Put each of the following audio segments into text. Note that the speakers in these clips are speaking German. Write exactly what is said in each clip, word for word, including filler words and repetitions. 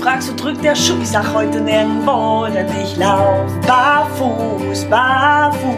fragst, wo drückt der Schuh? Ich sag heute nirgendwo, denn ich lauf barfuß, barfuß.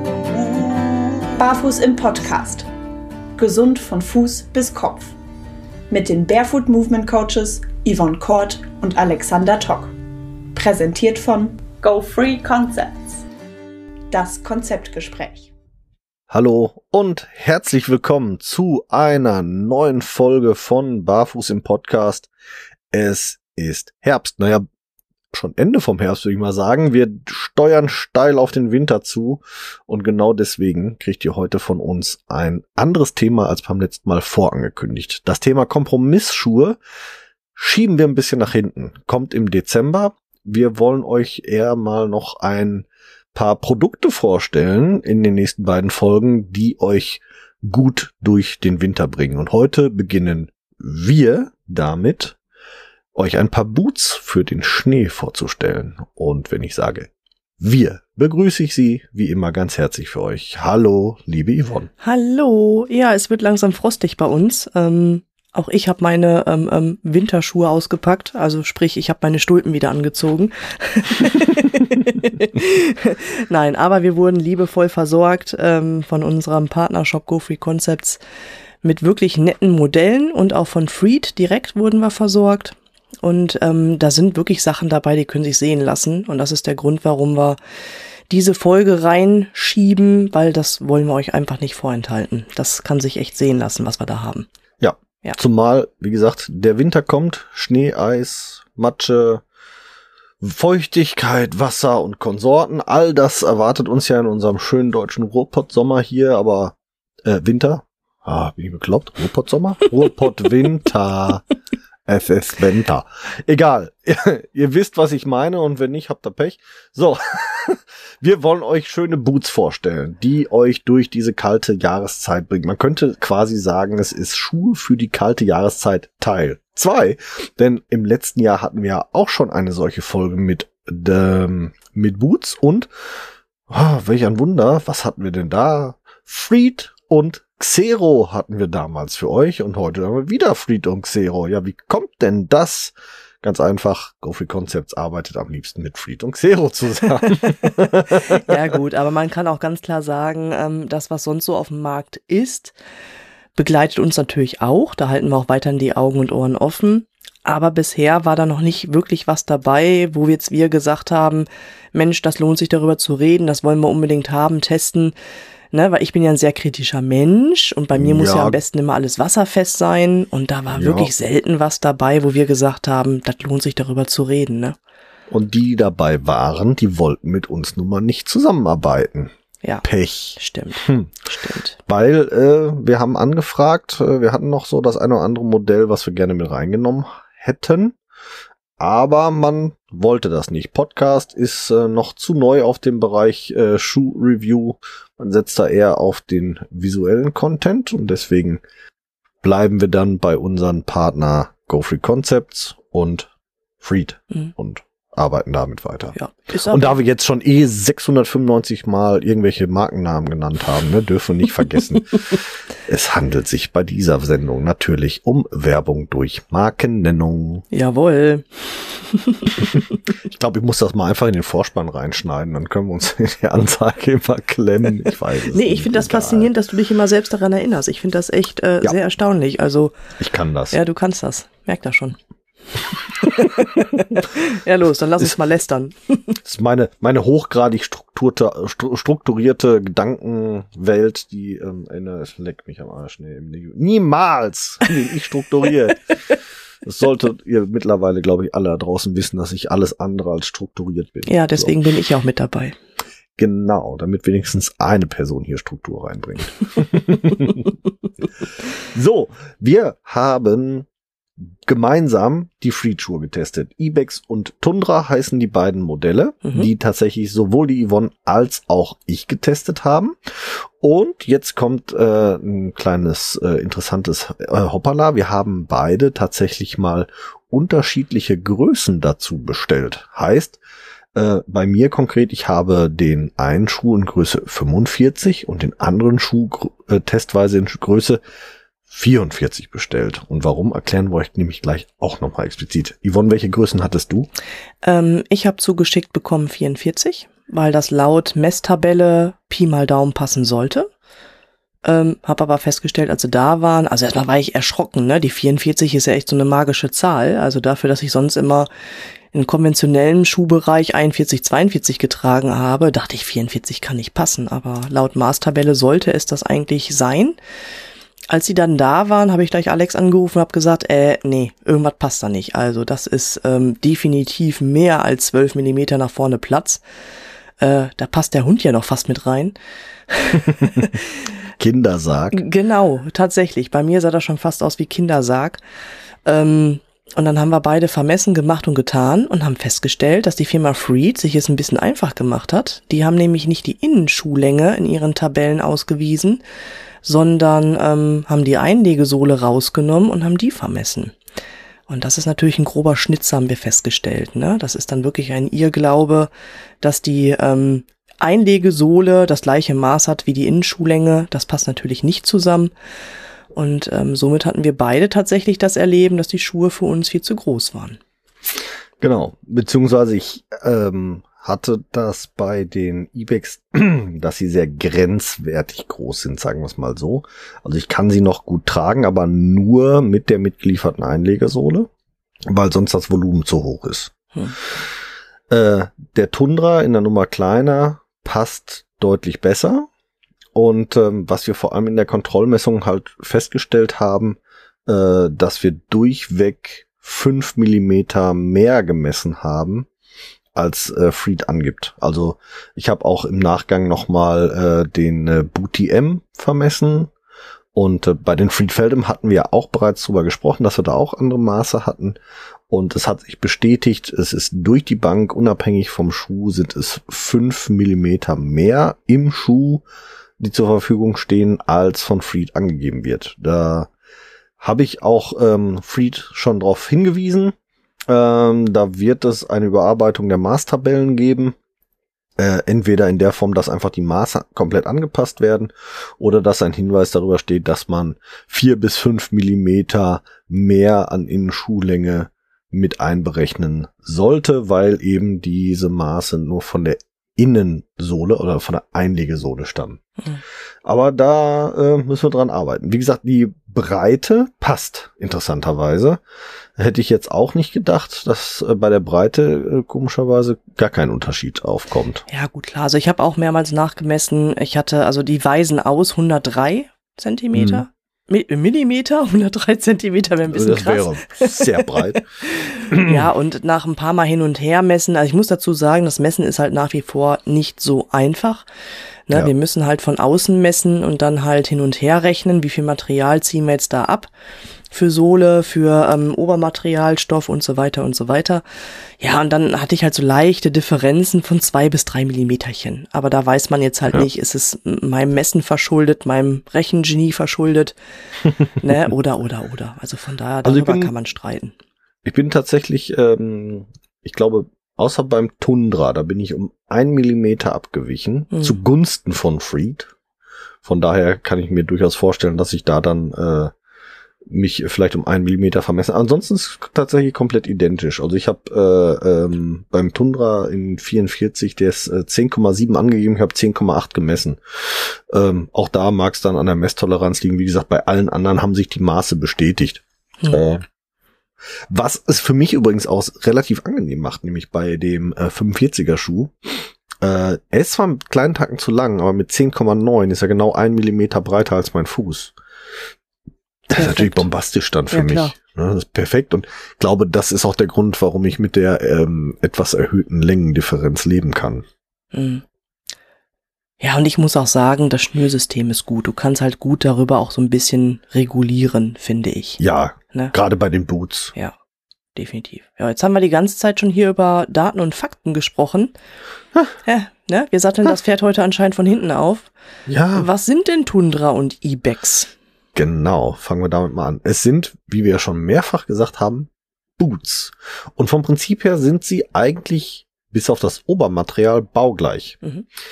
Barfuß im Podcast. Gesund von Fuß bis Kopf. Mit den Barefoot Movement Coaches Yvonne Kort und Alexander Tock. Präsentiert von Go Free Concepts. Das Konzeptgespräch. Hallo und herzlich willkommen zu einer neuen Folge von Barfuß im Podcast. Es ist Herbst, naja, schon Ende vom Herbst würde ich mal sagen. Wir steuern steil auf den Winter zu und genau deswegen kriegt ihr heute von uns ein anderes Thema als beim letzten Mal vorangekündigt. Das Thema Kompromissschuhe schieben wir ein bisschen nach hinten. Kommt im Dezember. Wir wollen euch eher mal noch ein paar Produkte vorstellen in den nächsten beiden Folgen, die euch gut durch den Winter bringen. Und heute beginnen wir damit, euch ein paar Boots für den Schnee vorzustellen. Und wenn ich sage wir, begrüße ich Sie wie immer ganz herzlich für euch. Hallo, liebe Yvonne. Hallo, ja, es wird langsam frostig bei uns. Ähm, auch ich habe meine ähm, ähm, Winterschuhe ausgepackt, also sprich, ich habe meine Stulpen wieder angezogen. Nein, aber wir wurden liebevoll versorgt ähm, von unserem Partnershop Go Free Concepts mit wirklich netten Modellen und auch von Freed direkt wurden wir versorgt. Und ähm, da sind wirklich Sachen dabei, die können sich sehen lassen. Und das ist der Grund, warum wir diese Folge reinschieben, weil das wollen wir euch einfach nicht vorenthalten. Das kann sich echt sehen lassen, was wir da haben. Ja, ja. Zumal, wie gesagt, der Winter kommt, Schnee, Eis, Matsche, Feuchtigkeit, Wasser und Konsorten. All das erwartet uns ja in unserem schönen deutschen Ruhrpott-Sommer hier, aber äh, Winter. Ah, bin ich bekloppt? Ruhrpott-Sommer? Ruhrpott-Winter. Es ist Winter. Egal. Ihr wisst, was ich meine und wenn nicht, habt ihr Pech. So. Wir wollen euch schöne Boots vorstellen, die euch durch diese kalte Jahreszeit bringen. Man könnte quasi sagen, es ist Schuhe für die kalte Jahreszeit Teil zwei. Denn im letzten Jahr hatten wir auch schon eine solche Folge mit, ähm, mit Boots und, oh, welch ein Wunder, was hatten wir denn da? Freed und Xero hatten wir damals für euch und heute haben wir wieder Freed und Xero. Ja, wie kommt denn das? Ganz einfach, Go Free Concepts arbeitet am liebsten mit Freed und Xero zusammen. Ja gut, aber man kann auch ganz klar sagen, ähm, das, was sonst so auf dem Markt ist, begleitet uns natürlich auch. Da halten wir auch weiterhin die Augen und Ohren offen. Aber bisher war da noch nicht wirklich was dabei, wo wir jetzt wir gesagt haben, Mensch, das lohnt sich darüber zu reden, das wollen wir unbedingt haben, testen. Ne, weil ich bin ja ein sehr kritischer Mensch und bei mir muss ja, ja am besten immer alles wasserfest sein und da war ja wirklich selten was dabei, wo wir gesagt haben, das lohnt sich darüber zu reden. Ne? Und die dabei waren, die wollten mit uns nun mal nicht zusammenarbeiten. Ja, Pech. Stimmt, hm. stimmt. Weil äh, wir haben angefragt, äh, wir hatten noch so das eine oder andere Modell, was wir gerne mit reingenommen hätten. Aber man wollte das nicht. Podcast ist äh, noch zu neu auf dem Bereich äh, Schuh-Review. Man setzt da eher auf den visuellen Content und deswegen bleiben wir dann bei unseren Partner Go Free Concepts und Freed mhm. und arbeiten damit weiter. Ja, und da wir jetzt schon eh sechshundertfünfundneunzig Mal irgendwelche Markennamen genannt haben, ne, dürfen wir nicht vergessen, es handelt sich bei dieser Sendung natürlich um Werbung durch Markennennung. Jawohl. Ich glaube, ich muss das mal einfach in den Vorspann reinschneiden, dann können wir uns in die Ansage immer klemmen. Ich weiß es Nee, ich finde das faszinierend, dass du dich immer selbst daran erinnerst. Ich finde das echt äh, ja. sehr erstaunlich. Also ich kann das. Ja, du kannst das. Merk das schon. Ja, los, dann lass uns mal lästern. Das ist meine, meine hochgradig strukturierte, strukturierte Gedankenwelt, die, ähm, es leckt mich am Arsch. Nee, niemals bin ich strukturiert. Das solltet ihr mittlerweile, glaube ich, alle da draußen wissen, dass ich alles andere als strukturiert bin. Ja, deswegen so. Bin ich auch mit dabei. Genau, damit wenigstens eine Person hier Struktur reinbringt. So, wir haben gemeinsam die Freed-Schuhe getestet. Ibex und Tundra heißen die beiden Modelle, mhm. die tatsächlich sowohl die Yvonne als auch ich getestet haben. Und jetzt kommt äh, ein kleines äh, interessantes äh, Hoppala. Wir haben beide tatsächlich mal unterschiedliche Größen dazu bestellt. Heißt, äh, bei mir konkret, ich habe den einen Schuh in Größe fünfundvierzig und den anderen Schuh äh, testweise in Größe vierundvierzig bestellt. Und warum, erklären wir euch nämlich gleich auch nochmal explizit. Yvonne, welche Größen hattest du? Ähm, ich habe zugeschickt bekommen vierundvierzig, weil das laut Messtabelle Pi mal Daumen passen sollte. Ähm, habe aber festgestellt, als sie da waren, also erstmal war ich erschrocken, ne? Die vierundvierzig ist ja echt so eine magische Zahl. Also dafür, dass ich sonst immer in konventionellem Schuhbereich einundvierzig, zweiundvierzig getragen habe, dachte ich, vierundvierzig kann nicht passen. Aber laut Maßtabelle sollte es das eigentlich sein. Als sie dann da waren, habe ich gleich Alex angerufen und habe gesagt, äh, nee, irgendwas passt da nicht. Also das ist ähm, definitiv mehr als zwölf Millimeter nach vorne Platz. Äh, da passt der Hund ja noch fast mit rein. Kindersarg. Genau, tatsächlich. Bei mir sah das schon fast aus wie Kindersarg. Ähm, und dann haben wir beide vermessen, gemacht und getan und haben festgestellt, dass die Firma Freed sich es ein bisschen einfach gemacht hat. Die haben nämlich nicht die Innenschuhlänge in ihren Tabellen ausgewiesen, sondern ähm, haben die Einlegesohle rausgenommen und haben die vermessen. Und das ist natürlich ein grober Schnitzer, haben wir festgestellt, ne? Das ist dann wirklich ein Irrglaube, dass die ähm, Einlegesohle das gleiche Maß hat wie die Innenschuhlänge. Das passt natürlich nicht zusammen. Und ähm, somit hatten wir beide tatsächlich das Erleben, dass die Schuhe für uns viel zu groß waren. Genau, beziehungsweise ich ähm, hatte das bei den Ibex, dass sie sehr grenzwertig groß sind, sagen wir es mal so. Also ich kann sie noch gut tragen, aber nur mit der mitgelieferten Einlegesohle, weil sonst das Volumen zu hoch ist. Hm. Äh, der Tundra in der Nummer kleiner passt deutlich besser. Und ähm, was wir vor allem in der Kontrollmessung halt festgestellt haben, äh, dass wir durchweg fünf Millimeter mehr gemessen haben, als äh, Freed angibt. Also ich habe auch im Nachgang nochmal äh, den äh, Booty M vermessen. Und äh, bei den Freed Feldem hatten wir auch bereits drüber gesprochen, dass wir da auch andere Maße hatten. Und es hat sich bestätigt, es ist durch die Bank, unabhängig vom Schuh, sind es fünf Millimeter mehr im Schuh, die zur Verfügung stehen, als von Freed angegeben wird. Da habe ich auch ähm, Freed schon drauf hingewiesen. Ähm, da wird es eine Überarbeitung der Maßtabellen geben. Äh, entweder in der Form, dass einfach die Maße komplett angepasst werden oder dass ein Hinweis darüber steht, dass man vier bis fünf Millimeter mehr an Innenschuhlänge mit einberechnen sollte, weil eben diese Maße nur von der Innensohle oder von der Einlegesohle stammen. Mhm. Aber da äh, müssen wir dran arbeiten. Wie gesagt, die Breite passt interessanterweise. Hätte ich jetzt auch nicht gedacht, dass äh, bei der Breite äh, komischerweise gar kein Unterschied aufkommt. Ja gut, klar. Also ich habe auch mehrmals nachgemessen. Ich hatte, also die weisen aus hundertdrei Zentimeter. Mhm. Millimeter, hundertdrei Zentimeter wäre ein bisschen das krass. Wäre sehr breit. Ja, und nach ein paar Mal hin und her messen, also ich muss dazu sagen, das Messen ist halt nach wie vor nicht so einfach. Ne, ja. Wir müssen halt von außen messen und dann halt hin und her rechnen, wie viel Material ziehen wir jetzt da ab. Für Sohle, für ähm, Obermaterial, Stoff und so weiter und so weiter. Ja, und dann hatte ich halt so leichte Differenzen von zwei bis drei Millimeterchen. Aber da weiß man jetzt halt ja. nicht, ist es meinem Messen verschuldet, meinem Rechengenie verschuldet, ne, oder, oder, oder. Also von daher, darüber also bin, kann man streiten. Ich bin tatsächlich, ähm, ich glaube, außer beim Tundra, da bin ich um ein Millimeter abgewichen, hm. zugunsten von Freed. Von daher kann ich mir durchaus vorstellen, dass ich da dann äh, mich vielleicht um einen Millimeter vermessen. Ansonsten ist es tatsächlich komplett identisch. Also ich habe äh, ähm, beim Tundra in vierundvierzig, der ist äh, zehn Komma sieben angegeben, ich habe zehn Komma acht gemessen. Ähm, auch da mag es dann an der Messtoleranz liegen. Wie gesagt, bei allen anderen haben sich die Maße bestätigt. Hm. Äh, was es für mich übrigens auch relativ angenehm macht, nämlich bei dem äh, fünfundvierziger Schuh. Äh, er ist zwar einen kleinen Tacken zu lang, aber mit zehn Komma neun ist er genau ein Millimeter breiter als mein Fuß. Das perfekt. Ist natürlich bombastisch dann für ja, mich. Klar. Das ist perfekt und ich glaube, das ist auch der Grund, warum ich mit der ähm, etwas erhöhten Längendifferenz leben kann. Mhm. Ja, und ich muss auch sagen, das Schnürsystem ist gut. Du kannst halt gut darüber auch so ein bisschen regulieren, finde ich. Ja, ne? Gerade bei den Boots. Ja, definitiv. Ja, jetzt haben wir die ganze Zeit schon hier über Daten und Fakten gesprochen. Ja, ne? Wir satteln ha. das Pferd heute anscheinend von hinten auf. Ja. Was sind denn Tundra und Ibex? Genau, fangen wir damit mal an. Es sind, wie wir ja schon mehrfach gesagt haben, Boots. Und vom Prinzip her sind sie eigentlich bis auf das Obermaterial baugleich. Mhm.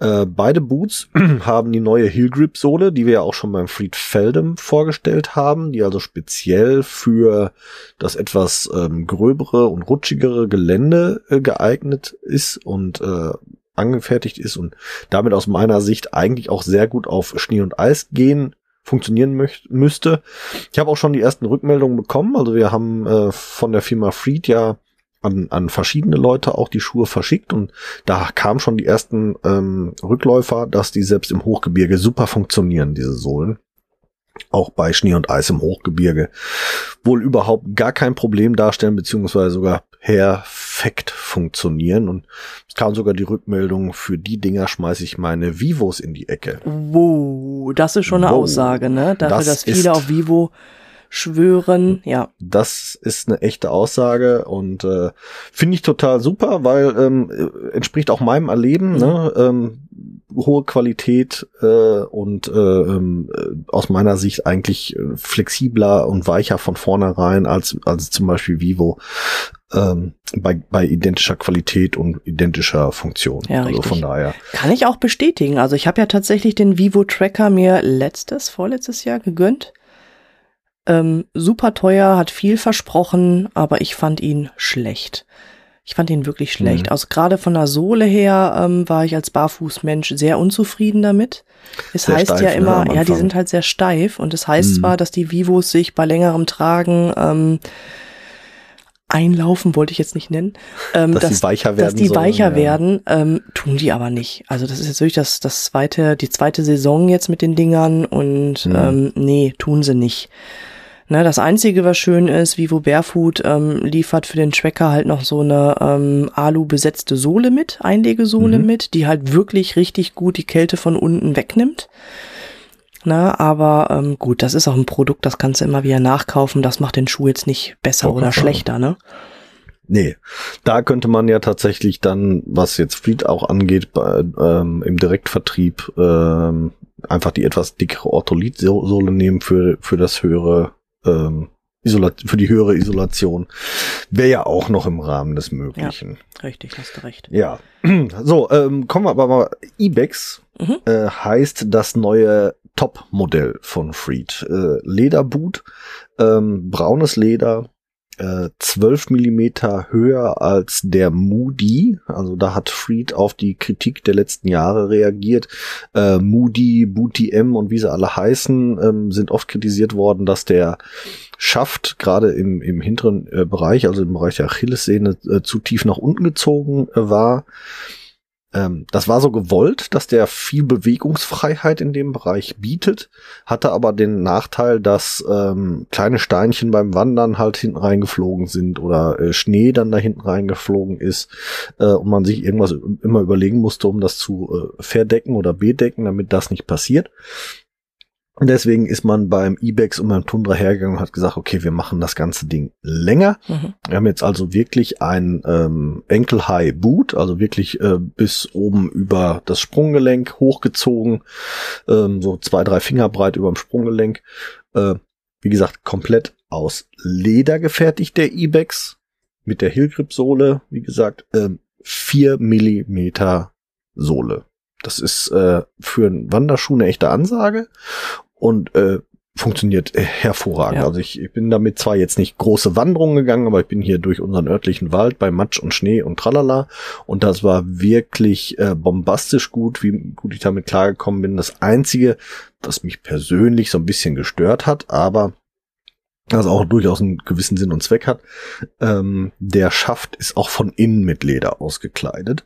Äh, beide Boots haben die neue Heel Grip Sohle, die wir ja auch schon beim Friedfeldem vorgestellt haben, die also speziell für das etwas ähm, gröbere und rutschigere Gelände äh, geeignet ist und äh, angefertigt ist und damit aus meiner Sicht eigentlich auch sehr gut auf Schnee und Eis gehen funktionieren möcht- müsste. Ich habe auch schon die ersten Rückmeldungen bekommen. Also wir haben äh, von der Firma Freed ja an, an verschiedene Leute auch die Schuhe verschickt und da kamen schon die ersten ähm, Rückläufer, dass die selbst im Hochgebirge super funktionieren, diese Sohlen. Auch bei Schnee und Eis im Hochgebirge wohl überhaupt gar kein Problem darstellen, beziehungsweise sogar perfekt funktionieren. Und es kam sogar die Rückmeldung, für die Dinger schmeiße ich meine Vivos in die Ecke. Wow, das ist schon eine Wow. Aussage, ne? Dafür, Das dass viele ist- auf Vivo schwören, ja. Das ist eine echte Aussage und äh, finde ich total super, weil ähm, äh, entspricht auch meinem Erleben, Mhm. ne? ähm, hohe Qualität äh, und äh, ähm, äh, aus meiner Sicht eigentlich äh, flexibler und weicher von vornherein als als zum Beispiel Vivo ähm, bei bei identischer Qualität und identischer Funktion. Ja, also richtig. von daher. Kann ich auch bestätigen. Also ich habe ja tatsächlich den Vivo Tracker mir letztes, vorletztes Jahr gegönnt. Ähm, super teuer, hat viel versprochen, aber ich fand ihn schlecht. Ich fand ihn wirklich schlecht. Mhm. Also gerade von der Sohle her ähm, war ich als Barfußmensch sehr unzufrieden damit. Es Sehr heißt steif, ja ne, immer, am ja, die Anfang. sind halt sehr steif und es heißt Mhm. zwar, dass die Vivos sich bei längerem Tragen ähm, einlaufen, wollte ich jetzt nicht nennen, ähm, Dass sie weicher dass werden die sollen, weicher ja. werden, ähm, tun die aber nicht. Also das ist jetzt wirklich das, das zweite, die zweite Saison jetzt mit den Dingern und Mhm. ähm, nee, tun sie nicht. Ne, das Einzige, was schön ist, Vivo Barefoot ähm, liefert für den Tracker halt noch so eine ähm, Alu-besetzte Sohle mit, Einlegesohle Mhm. mit, die halt wirklich richtig gut die Kälte von unten wegnimmt. Na, aber ähm, gut, das ist auch ein Produkt, das kannst du immer wieder nachkaufen, das macht den Schuh jetzt nicht besser Wollte oder gerade sagen. schlechter, ne? Nee, da könnte man ja tatsächlich dann, was jetzt Fried auch angeht, bei, ähm, im Direktvertrieb ähm, einfach die etwas dickere Ortholit-Sohle nehmen für für das höhere ähm, Isolat für die höhere Isolation. Wäre ja auch noch im Rahmen des Möglichen. Richtig, hast du recht. Ja, so, ähm, kommen wir aber mal, Ibex Mhm. äh, heißt das neue Top-Modell von Freed. Äh, Lederboot, ähm, braunes Leder, äh, zwölf Millimeter höher als der Moody. Also da hat Freed auf die Kritik der letzten Jahre reagiert. Äh, Moody, Booty M und wie sie alle heißen, ähm, sind oft kritisiert worden, dass der Schaft gerade im, im hinteren äh, Bereich, also im Bereich der Achillessehne, äh, zu tief nach unten gezogen äh, war. Ähm, das war so gewollt, dass der viel Bewegungsfreiheit in dem Bereich bietet, hatte aber den Nachteil, dass ähm, kleine Steinchen beim Wandern halt hinten reingeflogen sind oder äh, Schnee dann da hinten reingeflogen ist äh, und man sich irgendwas immer überlegen musste, um das zu äh, verdecken oder bedecken, damit das nicht passiert. Und deswegen ist man beim Ibex und beim Tundra hergegangen und hat gesagt, okay, wir machen das ganze Ding länger. Mhm. Wir haben jetzt also wirklich ein ähm, Ankle-High-Boot, also wirklich äh, bis oben über das Sprunggelenk hochgezogen, ähm, so zwei, drei Finger breit über dem Sprunggelenk. Äh, wie gesagt, komplett aus Leder gefertigt, der Ibex, mit der Heel-Grip-Sohle, wie gesagt, ähm, vier Millimeter Sohle. Das ist äh, für einen Wanderschuh eine echte Ansage und äh, funktioniert äh, hervorragend. Ja. Also ich, ich bin damit zwar jetzt nicht große Wanderungen gegangen, aber ich bin hier durch unseren örtlichen Wald bei Matsch und Schnee und tralala und das war wirklich äh, bombastisch gut, wie gut ich damit klargekommen bin. Das Einzige, was mich persönlich so ein bisschen gestört hat, aber das auch durchaus einen gewissen Sinn und Zweck hat, ähm, der Schaft ist auch von innen mit Leder ausgekleidet.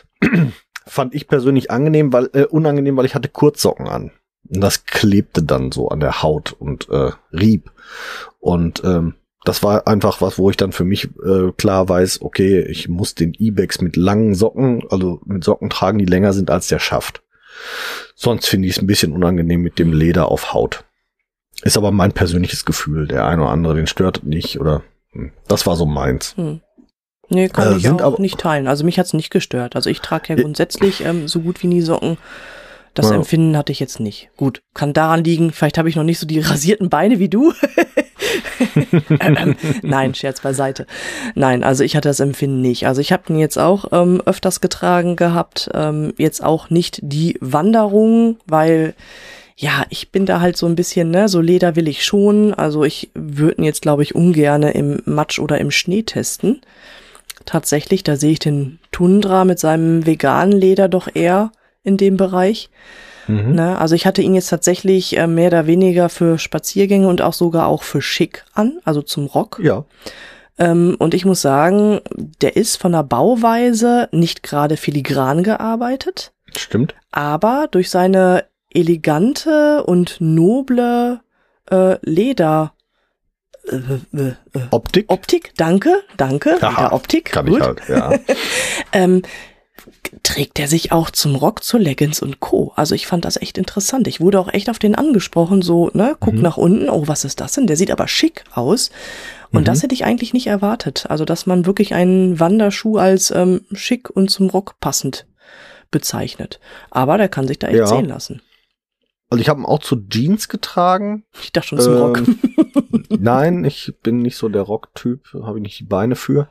Fand ich persönlich angenehm, weil äh, unangenehm, weil ich hatte Kurzsocken an. Und das klebte dann so an der Haut und äh, rieb. Und ähm, das war einfach was, wo ich dann für mich äh, klar weiß, okay, ich muss den Ibex mit langen Socken, also mit Socken tragen, die länger sind als der Schaft. Sonst finde ich es ein bisschen unangenehm mit dem Leder auf Haut. Ist aber mein persönliches Gefühl. Der eine oder andere, den stört nicht oder hm, das war so meins. Hm. Nee, kann Äh, ich sind auch aber- nicht teilen. Also mich hat's nicht gestört. Also ich trage ja Ja. grundsätzlich ähm, so gut wie nie Socken. Das Ja. Empfinden hatte ich jetzt nicht. Gut, kann daran liegen, vielleicht habe ich noch nicht so die rasierten Beine wie du. ähm, nein, Scherz beiseite. Nein, also ich hatte das Empfinden nicht. Also ich habe den jetzt auch ähm, öfters getragen gehabt. Ähm, jetzt auch nicht die Wanderung, weil ja, ich bin da halt so ein bisschen, ne, so Leder will ich schon. Also ich würde ihn jetzt, glaube ich, ungerne im Matsch oder im Schnee testen. Tatsächlich, da sehe ich den Tundra mit seinem veganen Leder doch eher in dem Bereich. Mhm. Ne, also ich hatte ihn jetzt tatsächlich äh, mehr oder weniger für Spaziergänge und auch sogar auch für schick an, also zum Rock. Ja. Ähm, und ich muss sagen, der ist von der Bauweise nicht gerade filigran gearbeitet. Stimmt. Aber durch seine elegante und noble äh, Leder äh, äh, äh, Optik. Optik, danke, danke. Aha, Optik, kann gut. ich halt, ja. ähm, trägt er sich auch zum Rock, zu Leggings und Co. Also ich fand das echt interessant. Ich wurde auch echt auf den angesprochen, so, ne, guck mhm. nach unten, oh, was ist das denn? Der sieht aber schick aus. Und mhm. das hätte ich eigentlich nicht erwartet. Also, dass man wirklich einen Wanderschuh als ähm, schick und zum Rock passend bezeichnet. Aber der kann sich da echt ja. sehen lassen. Also ich habe ihn auch zu Jeans getragen. Ich dachte schon zum ähm, Rock. Nein, ich bin nicht so der Rock-Typ, habe ich nicht die Beine für.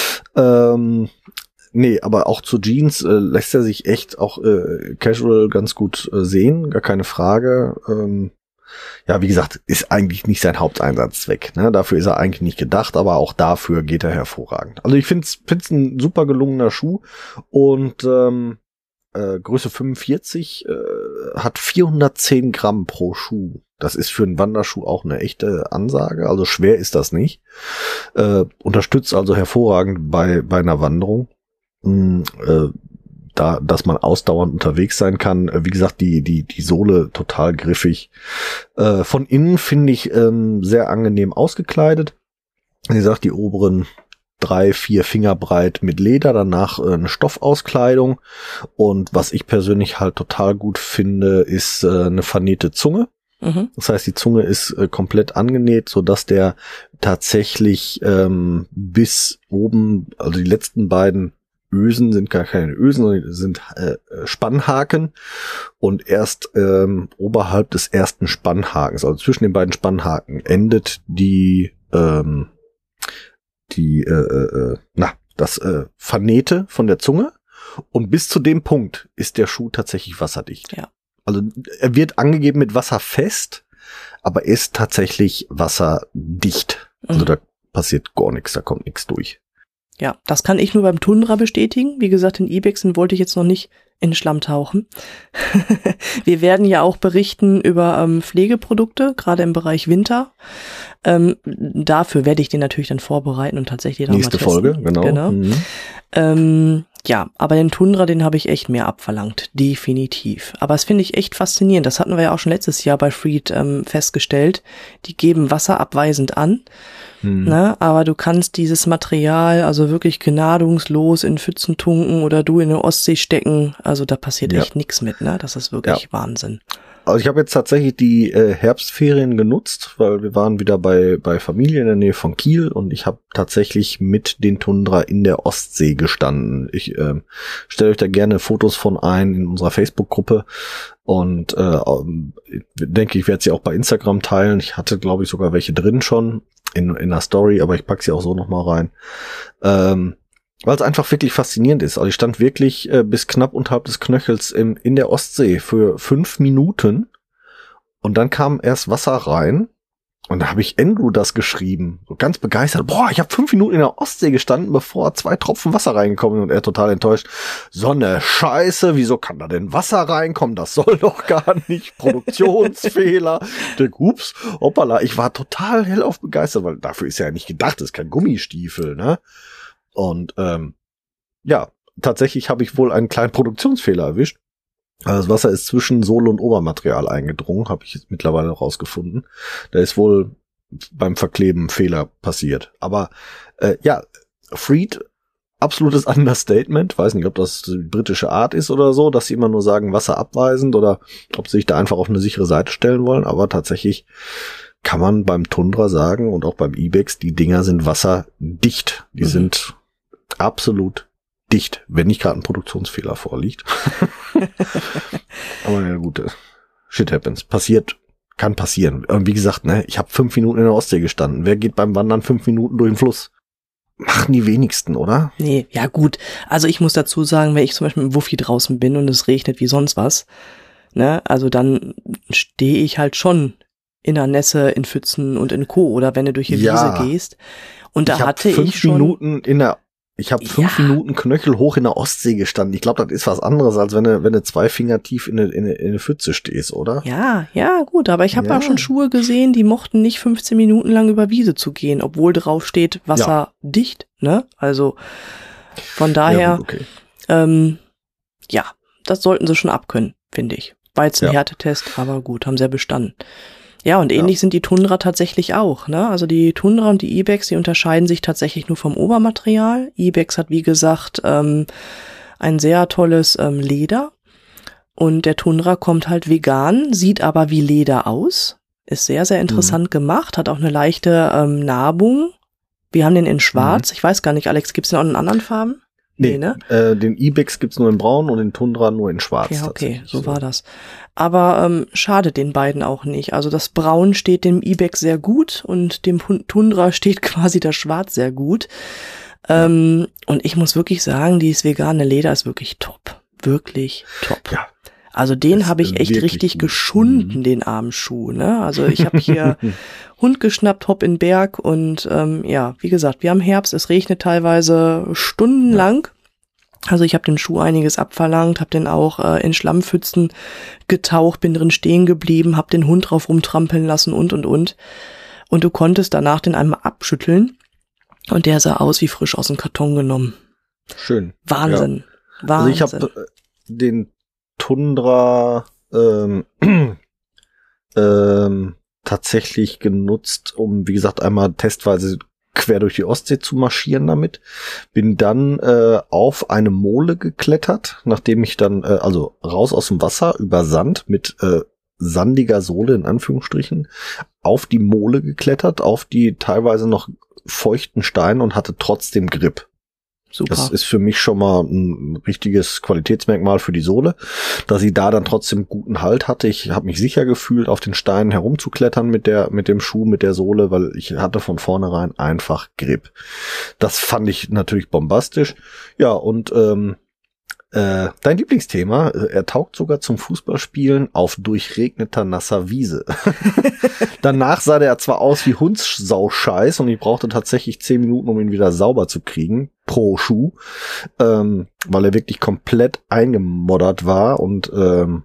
Ähm, nee, aber auch zu Jeans äh, lässt er sich echt auch äh, casual ganz gut äh, sehen, gar keine Frage. Ähm, ja, wie gesagt, ist eigentlich nicht sein Haupteinsatzzweck. Ne? Dafür ist er eigentlich nicht gedacht, aber auch dafür geht er hervorragend. Also ich finde es ein super gelungener Schuh und ähm, Äh, Größe fünfundvierzig, äh, hat vierhundertzehn Gramm pro Schuh. Das ist für einen Wanderschuh auch eine echte Ansage. Also schwer ist das nicht. Äh, unterstützt also hervorragend bei bei einer Wanderung. Mm, äh, da, dass man ausdauernd unterwegs sein kann. Äh, wie gesagt, die die die Sohle total griffig. Äh, von innen finde ich ähm, sehr angenehm ausgekleidet. Wie gesagt, die oberen drei, vier Finger breit mit Leder, danach äh, eine Stoffauskleidung und was ich persönlich halt total gut finde, ist äh, eine vernähte Zunge. Mhm. Das heißt, die Zunge ist äh, komplett angenäht, so dass der tatsächlich ähm, bis oben, also die letzten beiden Ösen sind gar keine Ösen, sondern sind äh, Spannhaken und erst ähm, oberhalb des ersten Spannhakens, also zwischen den beiden Spannhaken endet die ähm, die, äh, äh, na, das äh, Vernähte von der Zunge und bis zu dem Punkt ist der Schuh tatsächlich wasserdicht. Ja. Also er wird angegeben mit wasserfest, aber er ist tatsächlich wasserdicht. Also mhm. da passiert gar nichts, da kommt nichts durch. Ja, das kann ich nur beim Tundra bestätigen. Wie gesagt, in Ibexen wollte ich jetzt noch nicht in den Schlamm tauchen. Wir werden ja auch berichten über ähm, Pflegeprodukte, gerade im Bereich Winter. Ähm, dafür werde ich den natürlich dann vorbereiten und tatsächlich dann nächste mal testen. Folge, genau. genau. Mhm. Ähm, ja, aber den Tundra, den habe ich echt mehr abverlangt, definitiv. Aber das finde ich echt faszinierend. Das hatten wir ja auch schon letztes Jahr bei Freed ähm, festgestellt. Die geben wasserabweisend an. Hm. Ne, aber du kannst dieses Material also wirklich gnadungslos in Pfützen tunken oder du in eine Ostsee stecken. Also da passiert ja. echt nichts mit, ne? Das ist wirklich ja. Wahnsinn. Also ich habe jetzt tatsächlich die äh, Herbstferien genutzt, weil wir waren wieder bei bei Familie in der Nähe von Kiel und ich habe tatsächlich mit den Tundra in der Ostsee gestanden. Ich äh, stelle euch da gerne Fotos von ein in unserer Facebook-Gruppe und äh, denke, ich werde sie auch bei Instagram teilen. Ich hatte, glaube ich, sogar welche drin schon in in der Story, aber ich pack sie auch so noch mal rein. Ähm, weil es einfach wirklich faszinierend ist. Also ich stand wirklich äh, bis knapp unterhalb des Knöchels im, in der Ostsee für fünf Minuten und dann kam erst Wasser rein und da habe ich Andrew das geschrieben, so ganz begeistert. Boah, ich habe fünf Minuten in der Ostsee gestanden, bevor zwei Tropfen Wasser reingekommen sind und er total enttäuscht. So eine Scheiße, wieso kann da denn Wasser reinkommen? Das soll doch gar nicht. Produktionsfehler. Der Ups, hoppala. Ich war total hellauf begeistert, weil dafür ist ja nicht gedacht, das ist kein Gummistiefel, ne? Und ähm, ja, tatsächlich habe ich wohl einen kleinen Produktionsfehler erwischt. Also das Wasser ist zwischen Sohle und Obermaterial eingedrungen, habe ich jetzt mittlerweile rausgefunden. Da ist wohl beim Verkleben ein Fehler passiert. Aber äh, ja, Freed, absolutes Understatement. Weiß nicht, ob das die britische Art ist oder so, dass sie immer nur sagen Wasser abweisend oder ob sie sich da einfach auf eine sichere Seite stellen wollen. Aber tatsächlich kann man beim Tundra sagen und auch beim Ibex, die Dinger sind wasserdicht. Die mhm. sind absolut dicht, wenn nicht gerade ein Produktionsfehler vorliegt. Aber ja gut, shit happens. Passiert kann passieren. Und wie gesagt, ne, ich habe fünf Minuten in der Ostsee gestanden. Wer geht beim Wandern fünf Minuten durch den Fluss? Machen die wenigsten, oder? Nee, ja gut. Also ich muss dazu sagen, wenn ich zum Beispiel mit dem Wuffi draußen bin und es regnet wie sonst was, ne, also dann stehe ich halt schon in der Nässe, in Pfützen und in Co. Oder wenn du durch die Ja. Wiese gehst. Und da ich hab hatte fünf ich schon... Minuten in der Ich habe fünf Ja. Minuten knöchelhoch in der Ostsee gestanden. Ich glaube, das ist was anderes, als wenn du, wenn du zwei Finger tief in eine, in eine, in eine Pfütze stehst, oder? Ja, ja, gut, aber ich habe Ja. auch schon Schuhe gesehen, die mochten nicht fünfzehn Minuten lang über Wiese zu gehen, obwohl drauf steht wasserdicht, ne? Also von daher, Ja, gut, okay. ähm, ja, das sollten sie schon abkönnen, finde ich. War jetzt ein Ja. Härtetest, aber gut, haben sie ja bestanden. Ja, und ähnlich sind die Tundra tatsächlich auch, ne? Also die Tundra und die Ibex, die unterscheiden sich tatsächlich nur vom Obermaterial. Ibex hat, wie gesagt, ähm, ein sehr tolles ähm, Leder. Und der Tundra kommt halt vegan, sieht aber wie Leder aus. Ist sehr, sehr interessant gemacht, hat auch eine leichte ähm, Narbung. Wir haben den in schwarz. Ich weiß gar nicht, Alex, gibt's den auch in anderen Farben? Nee, ne? äh, den Ibex gibt's nur in braun und den Tundra nur in schwarz. Ja, okay, tatsächlich. so war das. Aber ähm, schadet den beiden auch nicht. Also das Braun steht dem Ibex sehr gut und dem Tundra steht quasi das Schwarz sehr gut. Ähm, und ich muss wirklich sagen, dieses vegane Leder ist wirklich top. Wirklich top. Ja. Also den Das habe ist ich echt wirklich richtig gut. geschunden, Mhm. den armen Schuh. Ne? Also ich habe hier Hund geschnappt, hopp in den Berg und ähm, ja, wie gesagt, wir haben Herbst, es regnet teilweise stundenlang. Also ich habe dem Schuh einiges abverlangt, habe den auch äh, in Schlammpfützen getaucht, bin drin stehen geblieben, habe den Hund drauf rumtrampeln lassen und und und. Und du konntest danach den einmal abschütteln und der sah aus wie frisch aus dem Karton genommen. Schön. Wahnsinn, Also Wahnsinn. ich habe äh, den Tundra ähm, ähm, tatsächlich genutzt, um, wie gesagt, einmal testweise quer durch die Ostsee zu marschieren damit. Bin dann äh, auf eine Mole geklettert, nachdem ich dann, äh, also raus aus dem Wasser über Sand mit äh, sandiger Sohle in Anführungsstrichen, auf die Mole geklettert, auf die teilweise noch feuchten Steine und hatte trotzdem Grip. Super. Das ist für mich schon mal ein richtiges Qualitätsmerkmal für die Sohle, dass sie da dann trotzdem guten Halt hatte. Ich habe mich sicher gefühlt, auf den Steinen herumzuklettern mit der mit dem Schuh, mit der Sohle, weil ich hatte von vornherein einfach Grip. Das fand ich natürlich bombastisch. Ja, und ähm, äh, dein Lieblingsthema, äh, er taugt sogar zum Fußballspielen auf durchregneter, nasser Wiese. Danach sah der zwar aus wie Hundssauscheiß und ich brauchte tatsächlich zehn Minuten, um ihn wieder sauber zu kriegen, pro Schuh, ähm, weil er wirklich komplett eingemoddert war und ähm,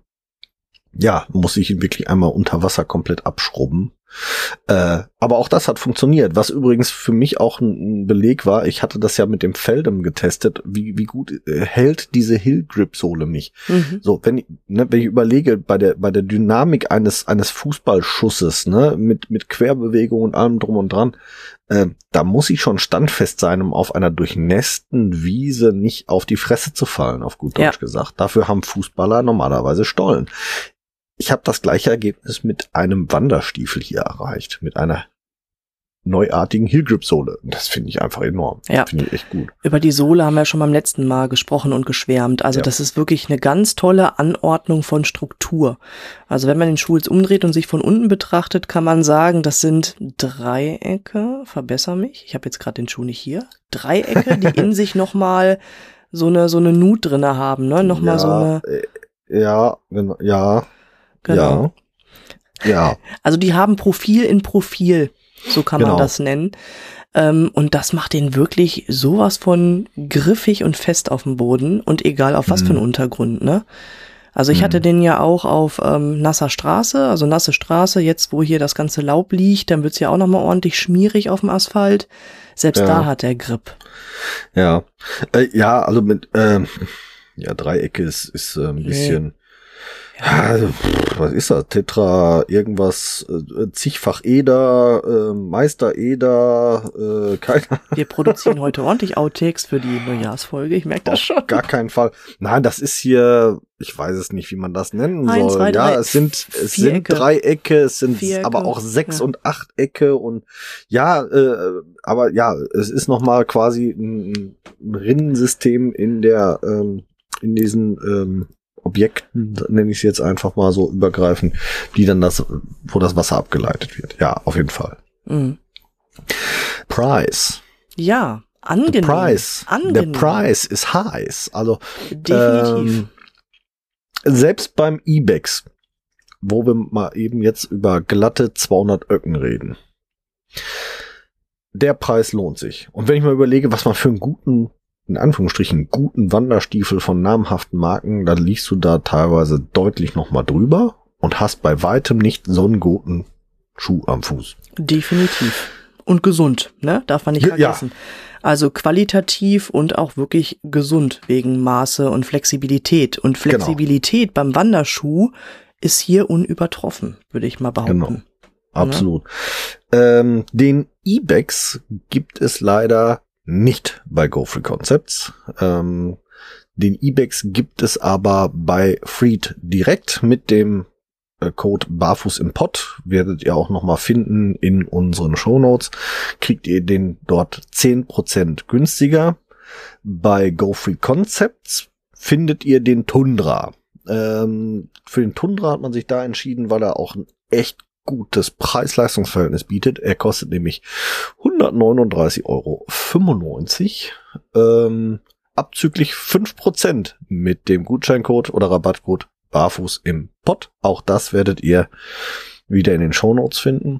ja, muss ich ihn wirklich einmal unter Wasser komplett abschrubben. Äh, aber auch das hat funktioniert, was übrigens für mich auch ein Beleg war. Ich hatte das ja mit dem Feldem getestet, wie wie gut äh, hält diese Hill Grip Sohle mich. Mhm. So, wenn ich, ne, wenn ich überlege bei der bei der Dynamik eines eines Fußballschusses, ne, mit mit Querbewegung und allem drum und dran, äh, da muss ich schon standfest sein, um auf einer durchnässten Wiese nicht auf die Fresse zu fallen, auf gut Deutsch Ja. gesagt. Dafür haben Fußballer normalerweise Stollen. Ich habe das gleiche Ergebnis mit einem Wanderstiefel hier erreicht, mit einer neuartigen Heel Grip Sohle. Das finde ich einfach enorm. Ja. Finde ich echt gut. Über die Sohle haben wir schon beim letzten Mal gesprochen und geschwärmt. Also Ja. das ist wirklich eine ganz tolle Anordnung von Struktur. Also wenn man den Schuh jetzt umdreht und sich von unten betrachtet, kann man sagen, das sind Dreiecke, verbessere mich, ich habe jetzt gerade den Schuh nicht hier, Dreiecke, die in sich nochmal so eine so eine Nut drinne haben, ne? Nochmal ja, so eine, äh, ja, genau, ja, genau. ja, ja, Also die haben Profil in Profil, so kann Genau. man das nennen. Ähm, und das macht den wirklich sowas von griffig und fest auf dem Boden und egal auf was Mhm. für einen Untergrund, ne? Also ich Mhm. hatte den ja auch auf ähm, nasser Straße, also nasse Straße, jetzt wo hier das ganze Laub liegt, dann wird's ja auch nochmal ordentlich schmierig auf dem Asphalt. Selbst Ja. da hat er Grip. ja, äh, ja, also mit, ähm, ja, Dreiecke ist, ist äh, ein bisschen, ja, also, pff, was ist das? Tetra, irgendwas, äh, zigfach Eder, äh, Meister Eder, äh, keine Wir produzieren heute ordentlich Outtakes für die Neujahrsfolge, ich merke das schon. Auf gar keinen Fall. Nein, das ist hier, ich weiß es nicht, wie man das nennen Eins, soll. zwei, ja, drei, es sind, es Vierecke. sind Dreiecke, es sind Vierecke, aber auch Sechs- ja. und Achtecke und ja, äh, aber ja, es ist nochmal quasi ein, ein Rinnensystem in der, ähm, in diesen, ähm, Objekten, nenne ich es jetzt einfach mal so übergreifend, die dann das, wo das Wasser abgeleitet wird. Ja, auf jeden Fall. Mhm. Price. Ja, angenehm. The price. Angenehm. The price is heiß. Also Definitiv. Ähm, selbst beim Ibex, wo wir mal eben jetzt über glatte zweihundert Öcken reden, der Preis lohnt sich. Und wenn ich mal überlege, was man für einen guten, in Anführungsstrichen, guten Wanderstiefel von namhaften Marken, dann liegst du da teilweise deutlich noch mal drüber und hast bei weitem nicht so einen guten Schuh am Fuß. Definitiv. Und gesund, ne? Darf man nicht Ja. vergessen. Also qualitativ und auch wirklich gesund wegen Maße und Flexibilität. Und Flexibilität beim Wanderschuh ist hier unübertroffen, würde ich mal behaupten. Genau. Absolut. Ja. Ähm, den Ibex gibt es leider nicht bei GoFree Concepts. Ähm, den Ibex gibt es aber bei Freed direkt mit dem äh, Code Barfuß im Pott. Werdet ihr auch nochmal finden in unseren Shownotes. Kriegt ihr den dort zehn Prozent günstiger. Bei GoFree Concepts findet ihr den Tundra. Ähm, für den Tundra hat man sich da entschieden, weil er auch ein echt gutes Preis-Leistungs-Verhältnis bietet. Er kostet nämlich hundertneununddreißig Euro fünfundneunzig, ähm, abzüglich fünf Prozent mit dem Gutscheincode oder Rabattcode Barfuß im Pott. Auch das werdet ihr wieder in den Shownotes finden.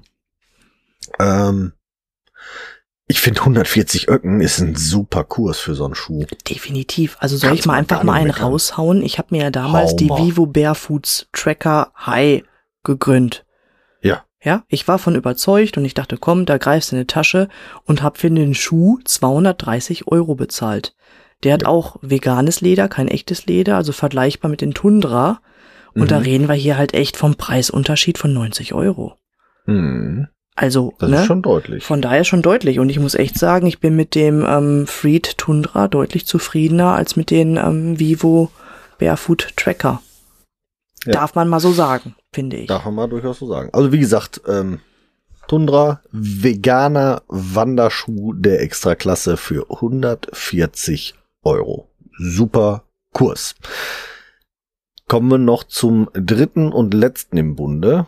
Ähm, ich finde hundertvierzig Öcken ist ein super Kurs für so einen Schuh. Definitiv. Also soll Kannst ich mal man einfach gar mal nicht einen meckern. raushauen? Ich habe mir ja damals Hau die mal. Vivo Barefoots Tracker High gegönnt. Ja. Ja, ich war von überzeugt und ich dachte, komm, da greifst du in die Tasche und hab für den Schuh zweihundertdreißig Euro bezahlt. Der hat Ja. auch veganes Leder, kein echtes Leder, also vergleichbar mit den Tundra. Und Mhm. da reden wir hier halt echt vom Preisunterschied von neunzig Euro. Hm, Also, das ne? ist schon deutlich. Von daher schon deutlich. Und ich muss echt sagen, ich bin mit dem ähm, Freed Tundra deutlich zufriedener als mit den ähm, Vivo Barefoot Tracker. Ja. Darf man mal so sagen, finde ich. Darf man mal durchaus so sagen. Also wie gesagt, ähm, Tundra, veganer Wanderschuh der Extraklasse für hundertvierzig Euro. Super Kurs. Kommen wir noch zum dritten und letzten im Bunde.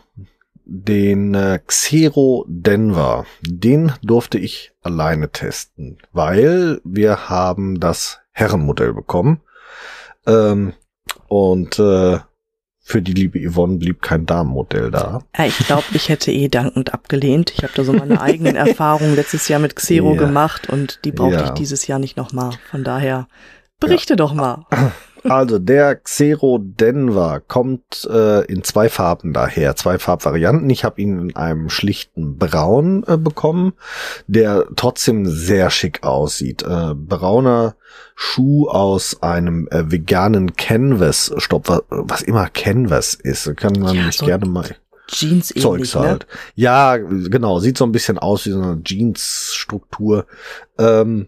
Den äh, Xero Denver. Den durfte ich alleine testen, weil wir haben das Herrenmodell bekommen. Ähm, und äh, für die liebe Yvonne blieb kein Damenmodell da. Ja, ich glaube, ich hätte eh dankend abgelehnt. Ich habe da so meine eigenen Erfahrungen letztes Jahr mit Xero Ja. gemacht und die brauchte Ja. ich dieses Jahr nicht nochmal. Von daher, berichte doch mal. Also der Xero Denver kommt äh, in zwei Farben daher, zwei Farbvarianten. Ich habe ihn in einem schlichten Braun äh, bekommen, der trotzdem sehr schick aussieht. Äh, brauner Schuh aus einem äh, veganen Canvas-Stoff, was, was immer Canvas ist, kann man Ja, nicht so gerne mal... Jeans ähnlich, Zeugs ne? halt. Ja, genau, sieht so ein bisschen aus wie so eine Jeans-Struktur. Ähm,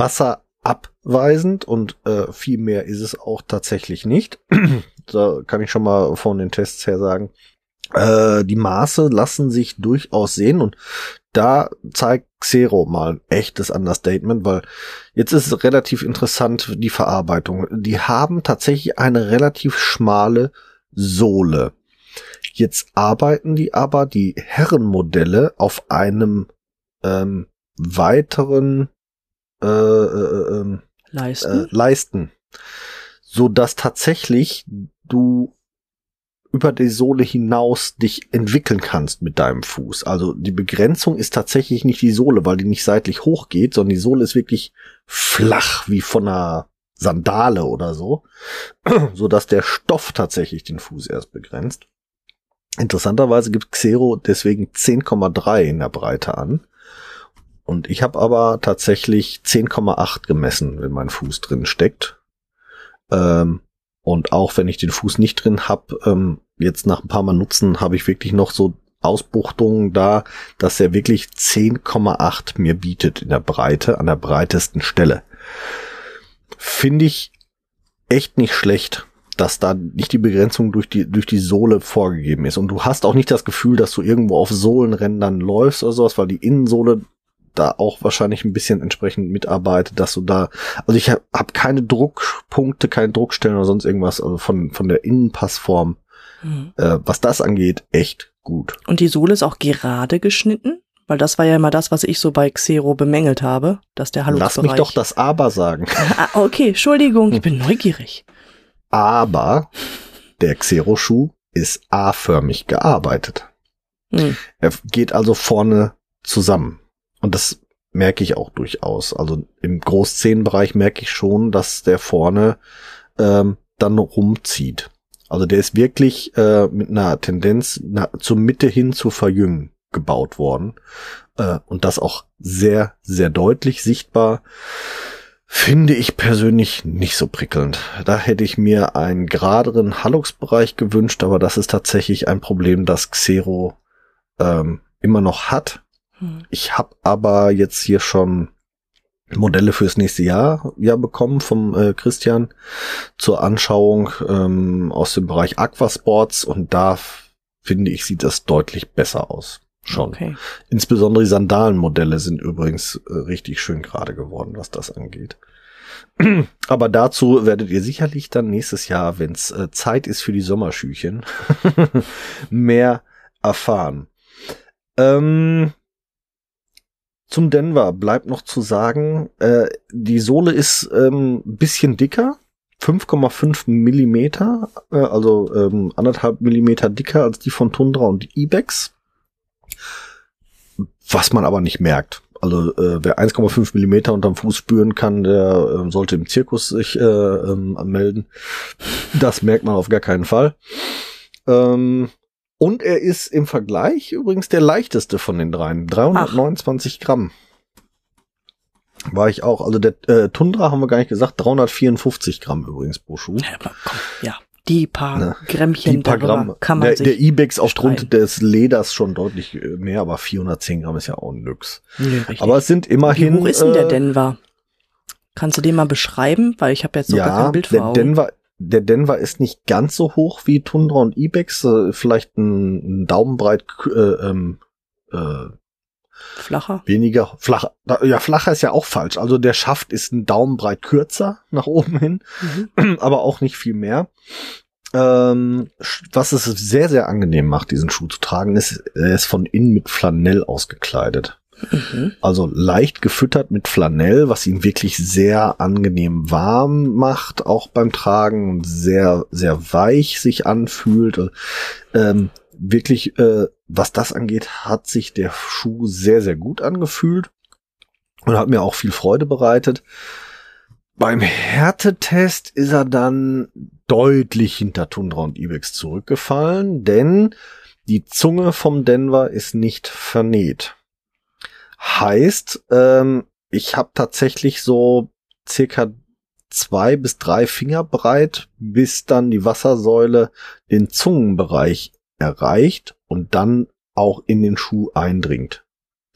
wasserabweisend und äh, viel mehr ist es auch tatsächlich nicht. Da kann ich schon mal von den Tests her sagen. Äh, die Maße lassen sich durchaus sehen und da zeigt Xero mal ein echtes Understatement, weil jetzt ist es relativ interessant, die Verarbeitung. Die haben tatsächlich eine relativ schmale Sohle. Jetzt arbeiten die aber die Herrenmodelle auf einem ähm, weiteren äh, äh, äh, Leisten. äh, Leisten, so dass tatsächlich du über die Sohle hinaus dich entwickeln kannst mit deinem Fuß. Also die Begrenzung ist tatsächlich nicht die Sohle, weil die nicht seitlich hochgeht, sondern die Sohle ist wirklich flach wie von einer Sandale oder so, so dass der Stoff tatsächlich den Fuß erst begrenzt. Interessanterweise gibt Xero deswegen zehn Komma drei in der Breite an. Und ich habe aber tatsächlich zehn Komma acht gemessen, wenn mein Fuß drin steckt. Ähm, und auch wenn ich den Fuß nicht drin habe, ähm, jetzt nach ein paar Mal nutzen, habe ich wirklich noch so Ausbuchtungen da, dass er wirklich zehn Komma acht mir bietet in der Breite, an der breitesten Stelle. Finde ich echt nicht schlecht, dass da nicht die Begrenzung durch die durch die Sohle vorgegeben ist. Und du hast auch nicht das Gefühl, dass du irgendwo auf Sohlenrändern läufst oder sowas, weil die Innensohle da auch wahrscheinlich ein bisschen entsprechend mitarbeitet, dass du da, also ich habe hab keine Druckpunkte, keine Druckstellen oder sonst irgendwas, also von von der Innenpassform, mhm. äh, was das angeht, echt gut. Und die Sohle ist auch gerade geschnitten? Weil das war ja immer das, was ich so bei Xero bemängelt habe, dass der Haltungsbereich... Lass mich doch das Aber sagen. Ah, okay, Entschuldigung, ich bin neugierig. Aber der Xero-Schuh ist A-förmig gearbeitet. Hm. Er geht also vorne zusammen. Und das merke ich auch durchaus. Also im Großzehenbereich merke ich schon, dass der vorne ähm, dann rumzieht. Also der ist wirklich äh, mit einer Tendenz na, zur Mitte hin zu verjüngen gebaut worden. Äh, und das auch sehr, sehr deutlich sichtbar. Finde ich persönlich nicht so prickelnd. Da hätte ich mir einen geraderen Hallux-Bereich gewünscht, aber das ist tatsächlich ein Problem, das Xero ähm, immer noch hat. Hm. Ich habe aber jetzt hier schon Modelle fürs nächste Jahr ja bekommen vom äh, Christian zur Anschauung ähm, aus dem Bereich Aquasports und da finde ich, sieht das deutlich besser aus. Schon. Okay. Insbesondere die Sandalenmodelle sind übrigens äh, richtig schön gerade geworden, was das angeht. Aber dazu werdet ihr sicherlich dann nächstes Jahr, wenn es äh, Zeit ist für die Sommerschüchen, mehr erfahren. Ähm, zum Denver bleibt noch zu sagen, äh, die Sohle ist ein ähm, bisschen dicker, fünf Komma fünf Millimeter, äh, also ähm, anderthalb Millimeter dicker als die von Tundra und Ibex. Was man aber nicht merkt. Also äh, wer eins Komma fünf Millimeter unterm Fuß spüren kann, der äh, sollte im Zirkus sich äh, ähm, melden. Das merkt man auf gar keinen Fall. Ähm, und er ist im Vergleich übrigens der leichteste von den dreien. dreihundertneunundzwanzig Ach. Gramm. War ich auch. Also der äh, Tundra haben wir gar nicht gesagt. dreihundertvierundfünfzig Gramm übrigens pro Schuh. Ja, komm, ja. Die paar ne, Grämmchen die paar Gramm. kann man der, sich Der Ibex aufgrund streiten. Des Leders schon deutlich mehr, aber vierhundertzehn Gramm ist ja auch ein Nix. Nee, aber es sind immerhin... Wie hoch ist denn der Denver? Kannst du den mal beschreiben? Weil ich habe jetzt noch ja, gar kein Bild vor der Augen. Denver, der Denver ist nicht ganz so hoch wie Tundra und Ibex. Äh, vielleicht ein, ein Daumenbreit... Äh, ähm, äh, Flacher? Weniger, flacher. Ja, flacher ist ja auch falsch. Also der Schaft ist ein Daumenbreit kürzer nach oben hin, mhm. aber auch nicht viel mehr. Ähm, was es sehr, sehr angenehm macht, diesen Schuh zu tragen, ist, er ist von innen mit Flanell ausgekleidet. Mhm. Also leicht gefüttert mit Flanell, was ihn wirklich sehr angenehm warm macht, auch beim Tragen, und sehr, sehr weich sich anfühlt. Ähm, wirklich, äh, was das angeht, hat sich der Schuh sehr, sehr gut angefühlt und hat mir auch viel Freude bereitet. Beim Härtetest ist er dann deutlich hinter Tundra und Ibex zurückgefallen, denn die Zunge vom Denver ist nicht vernäht. Heißt, ähm, ich habe tatsächlich so circa zwei bis drei Finger breit, bis dann die Wassersäule den Zungenbereich erreicht und dann auch in den Schuh eindringt.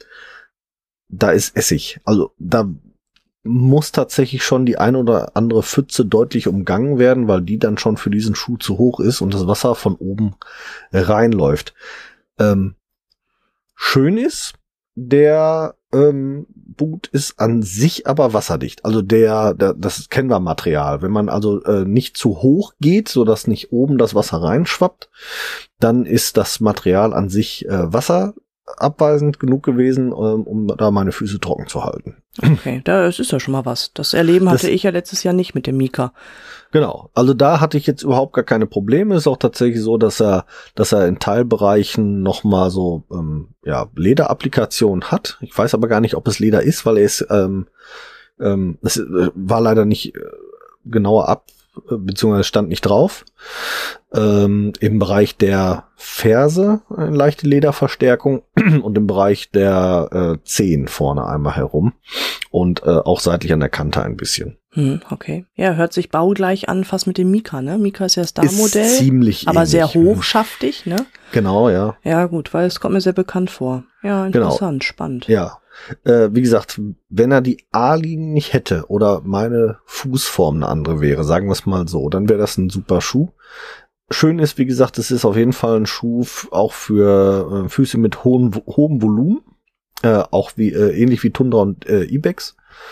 Da ist Essig. Also da muss tatsächlich schon die ein oder andere Pfütze deutlich umgangen werden, weil die dann schon für diesen Schuh zu hoch ist und das Wasser von oben reinläuft. Ähm, schön ist, der ähm, Boot ist an sich aber wasserdicht. Also der, der das kennen wir Material. Wenn man also äh, nicht zu hoch geht, so dass nicht oben das Wasser reinschwappt, dann ist das Material an sich äh, wasserabweisend genug gewesen, ähm, um da meine Füße trocken zu halten. Okay, das ist ja schon mal was. Das Erleben hatte das, ich ja letztes Jahr nicht mit dem Mika. Genau, also da hatte ich jetzt überhaupt gar keine Probleme. Ist auch tatsächlich so, dass er, dass er in Teilbereichen noch mal so ähm, ja Lederapplikationen hat. Ich weiß aber gar nicht, ob es Leder ist, weil er ist, ähm, ähm, das war leider nicht äh, genauer ab, beziehungsweise stand nicht drauf. Ähm, im Bereich der Ferse eine leichte Lederverstärkung und im Bereich der äh, Zehen vorne einmal herum und äh, auch seitlich an der Kante ein bisschen. Hm, okay. Ja, hört sich baugleich an, fast mit dem Mika, ne? Mika ist ja das Star-Modell. Ist ziemlich aber ähnlich. Sehr hochschaftig, ne? Genau, ja. Ja, gut, weil es kommt mir sehr bekannt vor. Ja, interessant, genau. Spannend. Ja. Äh, wie gesagt, wenn er die A-Linie nicht hätte oder meine Fußform eine andere wäre, sagen wir es mal so, dann wäre das ein super Schuh. Schön ist, wie gesagt, es ist auf jeden Fall ein Schuh auch für äh, Füße mit hohem, hohem Volumen. Äh, auch wie äh, ähnlich wie Tundra und äh, Ibex.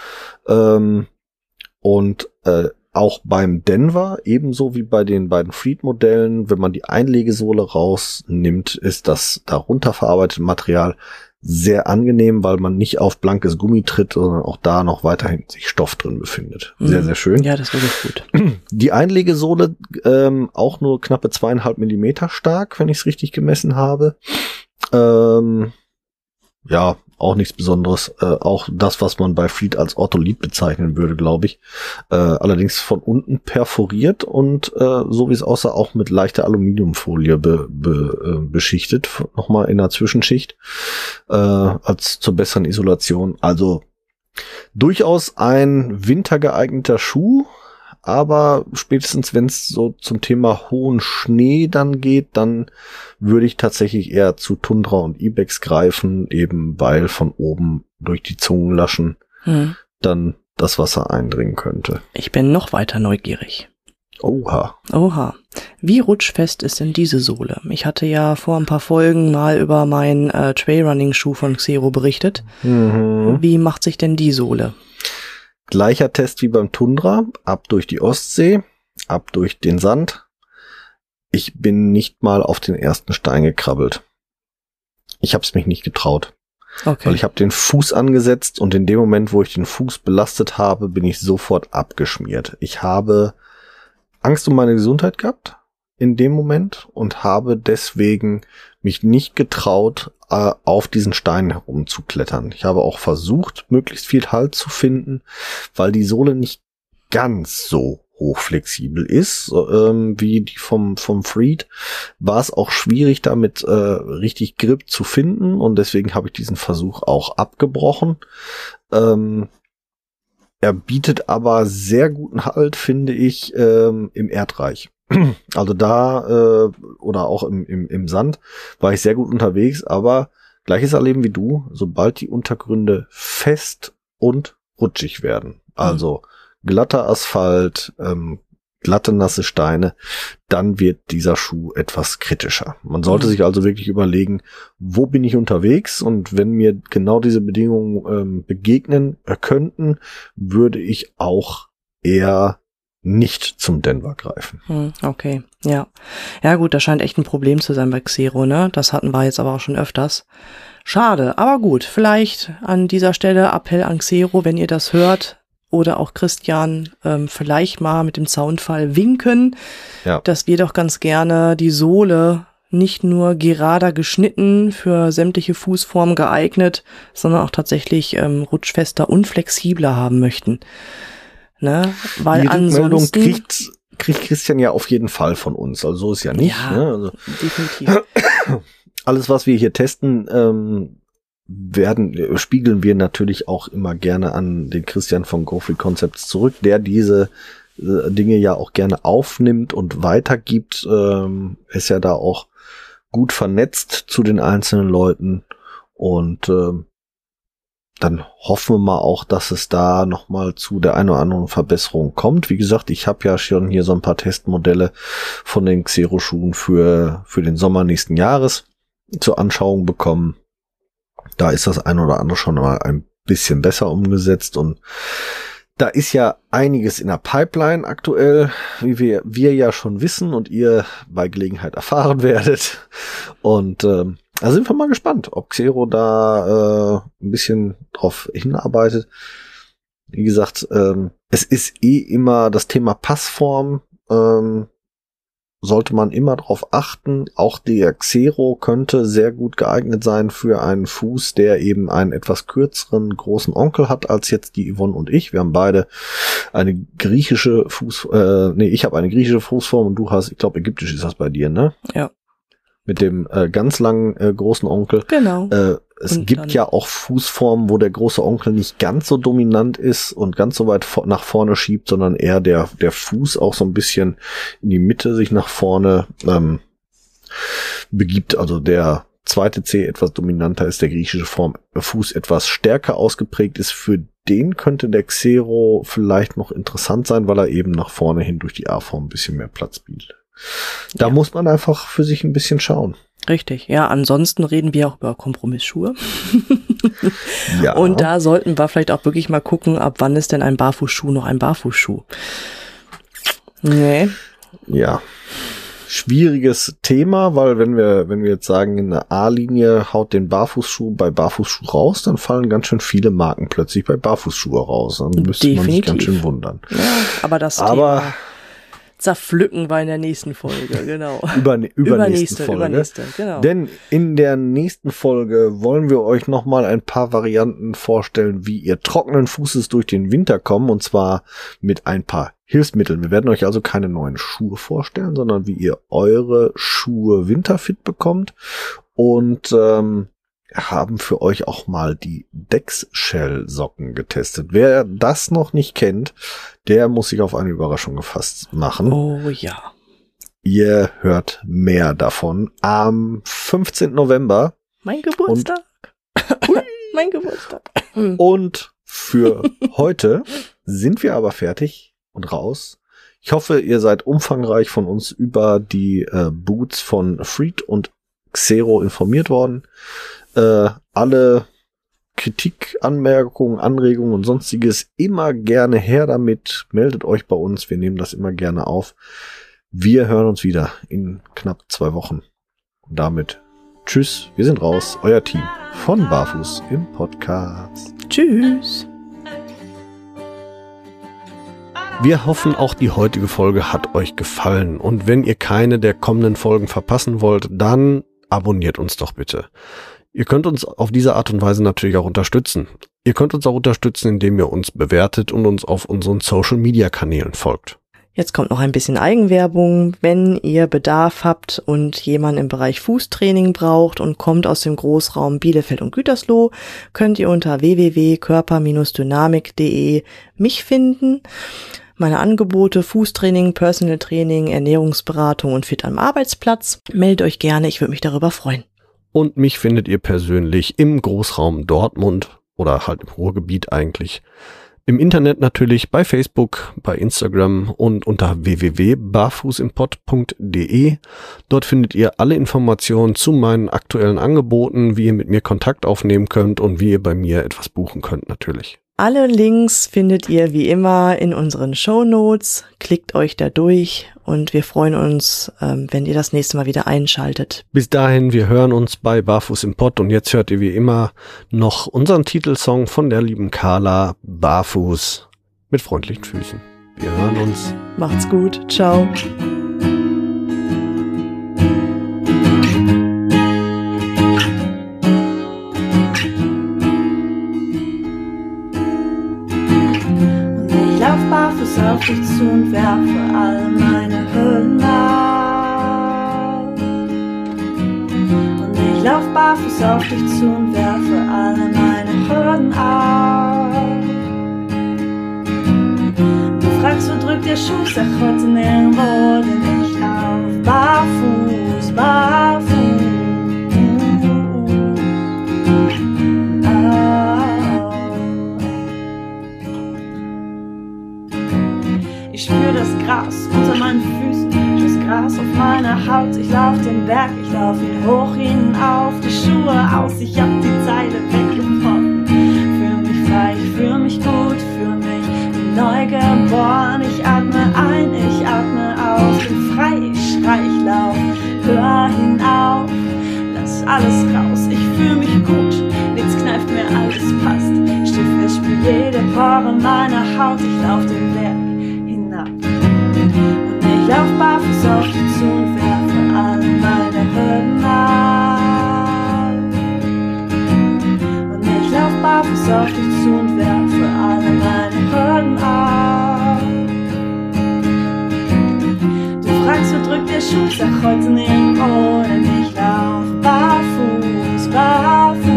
Ähm, und äh, auch beim Denver, ebenso wie bei den beiden Freed-Modellen, wenn man die Einlegesohle rausnimmt, ist das darunter verarbeitete Material sehr angenehm, weil man nicht auf blankes Gummi tritt, sondern auch da noch weiterhin sich Stoff drin befindet. Sehr, sehr schön. Ja, das ist wirklich gut. Die Einlegesohle ähm, auch nur knappe zweieinhalb Millimeter stark, wenn ich es richtig gemessen habe. Ähm, ja, auch nichts Besonderes. Äh, auch das, was man bei Freed als Ortholit bezeichnen würde, glaube ich. Äh, allerdings von unten perforiert und äh, so wie es aussah, auch mit leichter Aluminiumfolie be, be, äh, beschichtet. Nochmal in einer Zwischenschicht. Äh, als zur besseren Isolation. Also durchaus ein wintergeeigneter Schuh. Aber spätestens, wenn es so zum Thema hohen Schnee dann geht, dann würde ich tatsächlich eher zu Tundra und Ibex greifen, eben weil von oben durch die Zungenlaschen hm. dann das Wasser eindringen könnte. Ich bin noch weiter neugierig. Oha. Oha. Wie rutschfest ist denn diese Sohle? Ich hatte ja vor ein paar Folgen mal über meinen äh, Trailrunning-Schuh von Xero berichtet. Mhm. Wie macht sich denn die Sohle? Gleicher Test wie beim Tundra, ab durch die Ostsee, ab durch den Sand. Ich bin nicht mal auf den ersten Stein gekrabbelt. Ich habe es mich nicht getraut. Okay. Weil ich habe den Fuß angesetzt und in dem Moment, wo ich den Fuß belastet habe, bin ich sofort abgeschmiert. Ich habe Angst um meine Gesundheit gehabt in dem Moment und habe deswegen mich nicht getraut, äh, auf diesen Stein herumzuklettern. Ich habe auch versucht, möglichst viel Halt zu finden, weil die Sohle nicht ganz so hochflexibel ist, ähm, wie die vom vom Freed, war es auch schwierig, damit äh, richtig Grip zu finden und deswegen habe ich diesen Versuch auch abgebrochen. Ähm, er bietet aber sehr guten Halt, finde ich, ähm, im Erdreich. Also da äh, oder auch im, im, im Sand war ich sehr gut unterwegs, aber gleiches Erleben wie du, sobald die Untergründe fest und rutschig werden, also glatter Asphalt, ähm, glatte nasse Steine, dann wird dieser Schuh etwas kritischer. Man sollte mhm. sich also wirklich überlegen, wo bin ich unterwegs und wenn mir genau diese Bedingungen ähm, begegnen äh, könnten, würde ich auch eher nicht zum Denver greifen. Okay, ja. Ja gut, das scheint echt ein Problem zu sein bei Xero, ne? Das hatten wir jetzt aber auch schon öfters. Schade, aber gut, vielleicht an dieser Stelle Appell an Xero, wenn ihr das hört, oder auch Christian, ähm, vielleicht mal mit dem Zaunfall winken, ja. dass wir doch ganz gerne die Sohle nicht nur gerader geschnitten, für sämtliche Fußformen geeignet, sondern auch tatsächlich ähm, rutschfester und flexibler haben möchten. Ne? Weil die Rückmeldung kriegt, kriegt Christian ja auf jeden Fall von uns. Also so ist ja nicht. Ja, ne? Also, definitiv. Alles, was wir hier testen, ähm, werden spiegeln wir natürlich auch immer gerne an den Christian von Go Free Concepts zurück, der diese äh, Dinge ja auch gerne aufnimmt und weitergibt. Ähm, ist ja da auch gut vernetzt zu den einzelnen Leuten und ähm, dann hoffen wir mal auch, dass es da nochmal zu der einen oder anderen Verbesserung kommt. Wie gesagt, ich habe ja schon hier so ein paar Testmodelle von den Xero-Schuhen für für den Sommer nächsten Jahres zur Anschauung bekommen. Da ist das ein oder andere schon mal ein bisschen besser umgesetzt und da ist ja einiges in der Pipeline aktuell, wie wir wir ja schon wissen und ihr bei Gelegenheit erfahren werdet. Und ähm, da sind wir mal gespannt, ob Xero da äh, ein bisschen drauf hinarbeitet. Wie gesagt, ähm, es ist eh immer das Thema Passform, ähm, sollte man immer drauf achten. Auch der Xero könnte sehr gut geeignet sein für einen Fuß, der eben einen etwas kürzeren großen Onkel hat als jetzt die Yvonne und ich. Wir haben beide eine griechische Fuß, äh, nee, ich habe eine griechische Fußform und du hast, ich glaube, ägyptisch ist das bei dir, ne? Ja. Mit dem äh, ganz langen äh, großen Onkel. Genau. Äh, es und gibt ja auch Fußformen, wo der große Onkel nicht ganz so dominant ist und ganz so weit vor, nach vorne schiebt, sondern eher der der Fuß auch so ein bisschen in die Mitte sich nach vorne ähm, begibt. Also der zweite Zeh etwas dominanter ist, der griechische Form Fuß etwas stärker ausgeprägt ist. Für den könnte der Xero vielleicht noch interessant sein, weil er eben nach vorne hin durch die A-Form ein bisschen mehr Platz bietet. Da ja. muss man einfach für sich ein bisschen schauen. Richtig, ja, ansonsten reden wir auch über Kompromissschuhe. Ja. Und da sollten wir vielleicht auch wirklich mal gucken, ab wann ist denn ein Barfußschuh noch ein Barfußschuh? Nee. Ja. Schwieriges Thema, weil wenn wir, wenn wir jetzt sagen, in der A-Linie haut den Barfußschuh bei Barfußschuh raus, dann fallen ganz schön viele Marken plötzlich bei Barfußschuhe raus. Dann müsste man sich ganz schön wundern. Ja, aber das aber Thema zerpflücken wir in der nächsten Folge, genau. Über, übernächsten übernächste, Folge. Übernächste, genau. Denn in der nächsten Folge wollen wir euch nochmal ein paar Varianten vorstellen, wie ihr trockenen Fußes durch den Winter kommen, und zwar mit ein paar Hilfsmitteln. Wir werden euch also keine neuen Schuhe vorstellen, sondern wie ihr eure Schuhe winterfit bekommt, und ähm, haben für euch auch mal die Dexshell-Socken getestet. Wer das noch nicht kennt, der muss sich auf eine Überraschung gefasst machen. Oh ja. Ihr hört mehr davon am fünfzehnten November. Mein Geburtstag. mein Geburtstag. Und für heute sind wir aber fertig und raus. Ich hoffe, ihr seid umfangreich von uns über die äh, Boots von Freed und Xero informiert worden. Äh, alle Kritik, Anmerkungen, Anregungen und sonstiges immer gerne her damit. Meldet euch bei uns. Wir nehmen das immer gerne auf. Wir hören uns wieder in knapp zwei Wochen. Und damit tschüss. Wir sind raus. Euer Team von Barfuß im Podcast. Tschüss. Wir hoffen, auch die heutige Folge hat euch gefallen. Und wenn ihr keine der kommenden Folgen verpassen wollt, dann abonniert uns doch bitte. Ihr könnt uns auf diese Art und Weise natürlich auch unterstützen. Ihr könnt uns auch unterstützen, indem ihr uns bewertet und uns auf unseren Social-Media-Kanälen folgt. Jetzt kommt noch ein bisschen Eigenwerbung. Wenn ihr Bedarf habt und jemanden im Bereich Fußtraining braucht und kommt aus dem Großraum Bielefeld und Gütersloh, könnt ihr unter w w w punkt körper Bindestrich dynamik punkt de mich finden. Meine Angebote: Fußtraining, Personal Training, Ernährungsberatung und Fit am Arbeitsplatz. Meldet euch gerne, ich würde mich darüber freuen. Und mich findet ihr persönlich im Großraum Dortmund oder halt im Ruhrgebiet eigentlich. Im Internet natürlich, bei Facebook, bei Instagram und unter w w w punkt barfußimpod punkt de. Dort findet ihr alle Informationen zu meinen aktuellen Angeboten, wie ihr mit mir Kontakt aufnehmen könnt und wie ihr bei mir etwas buchen könnt natürlich. Alle Links findet ihr wie immer in unseren Shownotes. Klickt euch da durch und wir freuen uns, ähm, wenn ihr das nächste Mal wieder einschaltet. Bis dahin, wir hören uns bei Barfuß im Pott, und jetzt hört ihr wie immer noch unseren Titelsong von der lieben Carla, Barfuß mit freundlichen Füßen. Wir hören uns. Macht's gut. Ciao. Barfuß auf dich zu und werfe all meine Hürden ab. Und ich lauf barfuß auf dich zu und werfe alle meine Hürden ab. Du fragst, wo drückt der Schuh? Sag heute nirgendwo, denn ich lauf barfuß, barfuß. Ich spür das Gras unter meinen Füßen, das Gras auf meiner Haut. Ich lauf den Berg, ich lauf ihn hoch hinauf, die Schuhe aus, ich hab die Zeile weggebrochen. Fühl mich frei, ich fühl mich gut, fühl mich wie neu geboren. Ich atme ein, ich atme aus, bin frei, ich schrei, ich lauf, hör hinauf, lass alles raus. Ich fühl mich gut, nichts kneift mir, alles passt. Steh fest, spür jede Pore meiner Haut, ich lauf den Berg. Und ich lauf barfuß auf dich zu und werfe alle meine Hürden ab. Und ich lauf barfuß auf dich zu und werfe alle meine Hürden ab. Du fragst, wo drückt der Schuh? Sag heute nirgendwo, denn ich lauf barfuß, barfuß.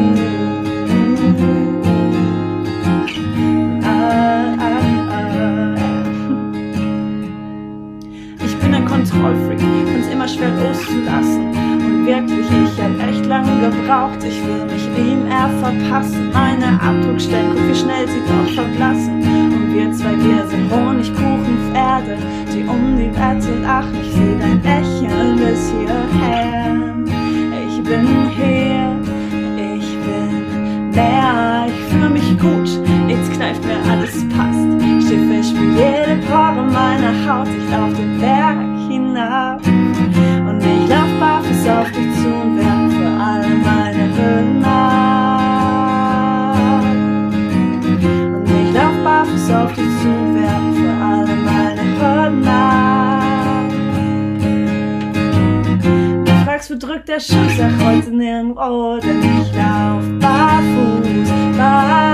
Kontrollfreak, find's immer schwer loszulassen. Und wirklich, ich hab echt lange gebraucht. Ich will mich ihm eher verpassen. Meine Abdruckstellen, guck wie schnell sie doch verblassen. Und wir zwei, wir sind Honigkuchenpferde, die um die Wette lachen. Ich seh dein Lächeln bis hierher. Schiff, ich spür jede Pore meiner Haut. Ich lauf den Berg hinab und ich lauf barfuß auf dich zu und werf für alle meine Hürden ab. Und ich lauf barfuß auf dich zu und werf für alle meine Hürden ab. Du fragst, wo drückt der Schuh, sag heute nirgendwo, denn ich lauf barfuß, barfuß.